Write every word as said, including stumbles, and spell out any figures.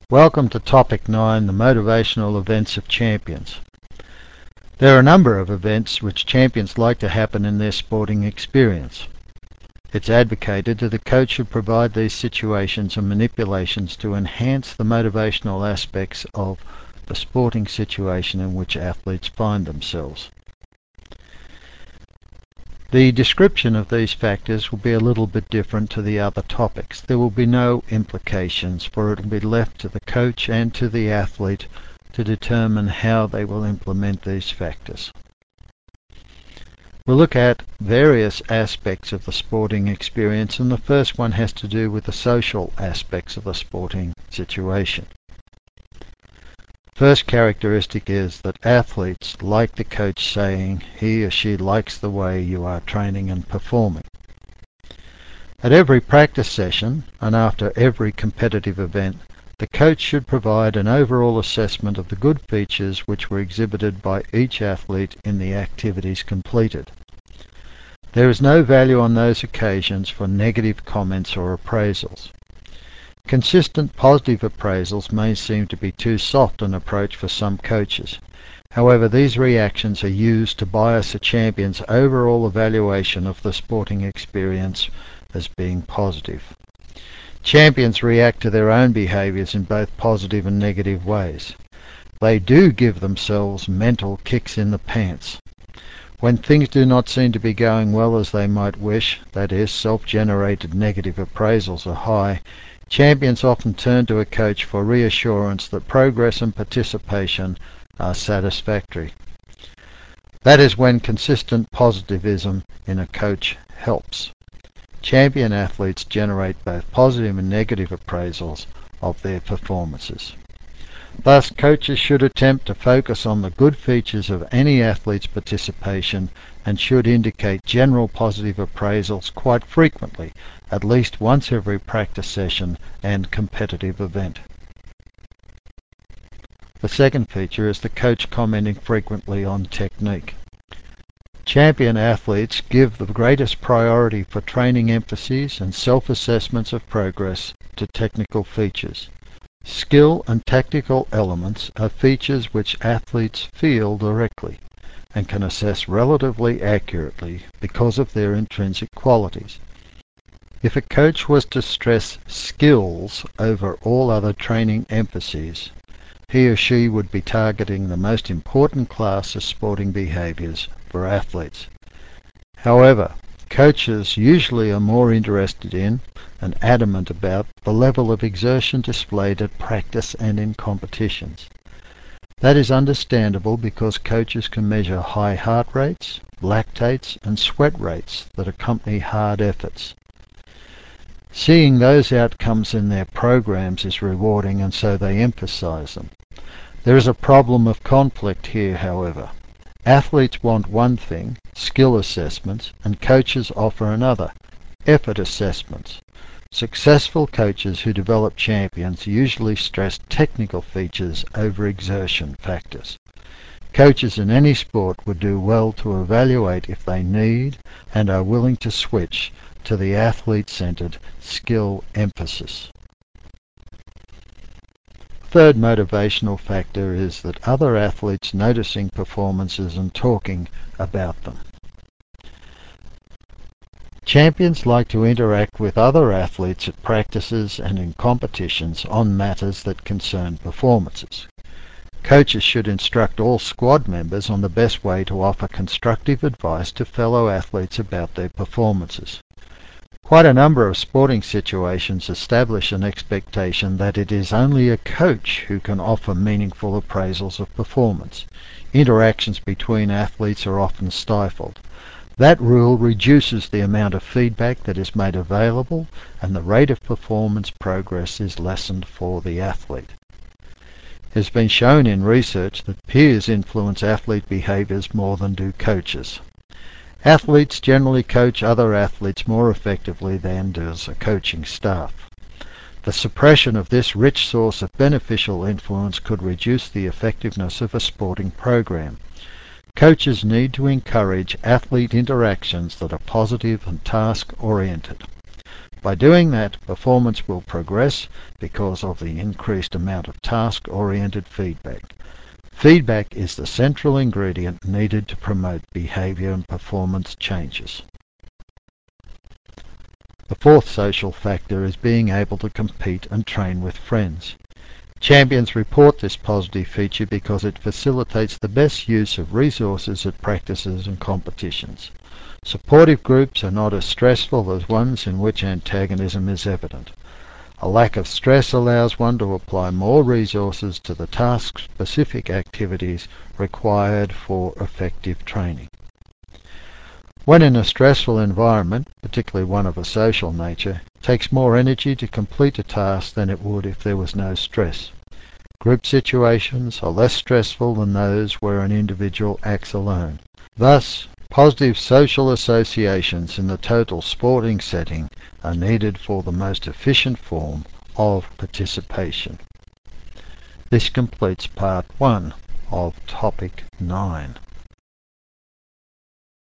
Welcome to Topic nine, the motivational events of champions. There are a number of events which champions like to happen in their sporting experience. It's advocated that a coach should provide these situations and manipulations to enhance the motivational aspects of the sporting situation in which athletes find themselves. The description of these factors will be a little bit different to the other topics. There will be no implications, for it will be left to the coach and to the athlete to determine how they will implement these factors. We'll look at various aspects of the sporting experience, and the first one has to do with the social aspects of the sporting situation. First characteristic is that athletes like the coach saying he or she likes the way you are training and performing. At every practice session and after every competitive event, the coach should provide an overall assessment of the good features which were exhibited by each athlete in the activities completed. There is no value on those occasions for negative comments or appraisals. Consistent positive appraisals may seem to be too soft an approach for some coaches. However, these reactions are used to bias a champion's overall evaluation of the sporting experience as being positive. Champions react to their own behaviours in both positive and negative ways. They do give themselves mental kicks in the pants. When things do not seem to be going well as they might wish, that is, self-generated negative appraisals are high, champions often turn to a coach for reassurance that progress and participation are satisfactory. That is when consistent positivism in a coach helps. Champion athletes generate both positive and negative appraisals of their performances. Thus, coaches should attempt to focus on the good features of any athlete's participation and should indicate general positive appraisals quite frequently, at least once every practice session and competitive event. The second feature is the coach commenting frequently on technique. Champion athletes give the greatest priority for training emphases and self-assessments of progress to technical features. Skill and tactical elements are features which athletes feel directly and can assess relatively accurately because of their intrinsic qualities. If a coach was to stress skills over all other training emphases, he or she would be targeting the most important class of sporting behaviours for athletes. However, coaches usually are more interested in and adamant about the level of exertion displayed at practice and in competitions. That is understandable because coaches can measure high heart rates, lactates and sweat rates that accompany hard efforts. Seeing those outcomes in their programs is rewarding, and so they emphasize them. There is a problem of conflict here, however. Athletes want one thing, skill assessments, and coaches offer another, effort assessments. Successful coaches who develop champions usually stress technical features over exertion factors. Coaches in any sport would do well to evaluate if they need and are willing to switch to the athlete-centered skill emphasis. Third motivational factor is that other athletes noticing performances and talking about them. Champions like to interact with other athletes at practices and in competitions on matters that concern performances. Coaches should instruct all squad members on the best way to offer constructive advice to fellow athletes about their performances. Quite a number of sporting situations establish an expectation that it is only a coach who can offer meaningful appraisals of performance. Interactions between athletes are often stifled. That rule reduces the amount of feedback that is made available, and the rate of performance progress is lessened for the athlete. It has been shown in research that peers influence athlete behaviours more than do coaches. Athletes generally coach other athletes more effectively than does a coaching staff. The suppression of this rich source of beneficial influence could reduce the effectiveness of a sporting program. Coaches need to encourage athlete interactions that are positive and task-oriented. By doing that, performance will progress because of the increased amount of task-oriented feedback. Feedback is the central ingredient needed to promote behaviour and performance changes. The fourth social factor is being able to compete and train with friends. Champions report this positive feature because it facilitates the best use of resources at practices and competitions. Supportive groups are not as stressful as ones in which antagonism is evident. A lack of stress allows one to apply more resources to the task-specific activities required for effective training. When in a stressful environment, particularly one of a social nature, it takes more energy to complete a task than it would if there was no stress. Group situations are less stressful than those where an individual acts alone. Thus, positive social associations in the total sporting setting are needed for the most efficient form of participation. This completes part one of topic nine.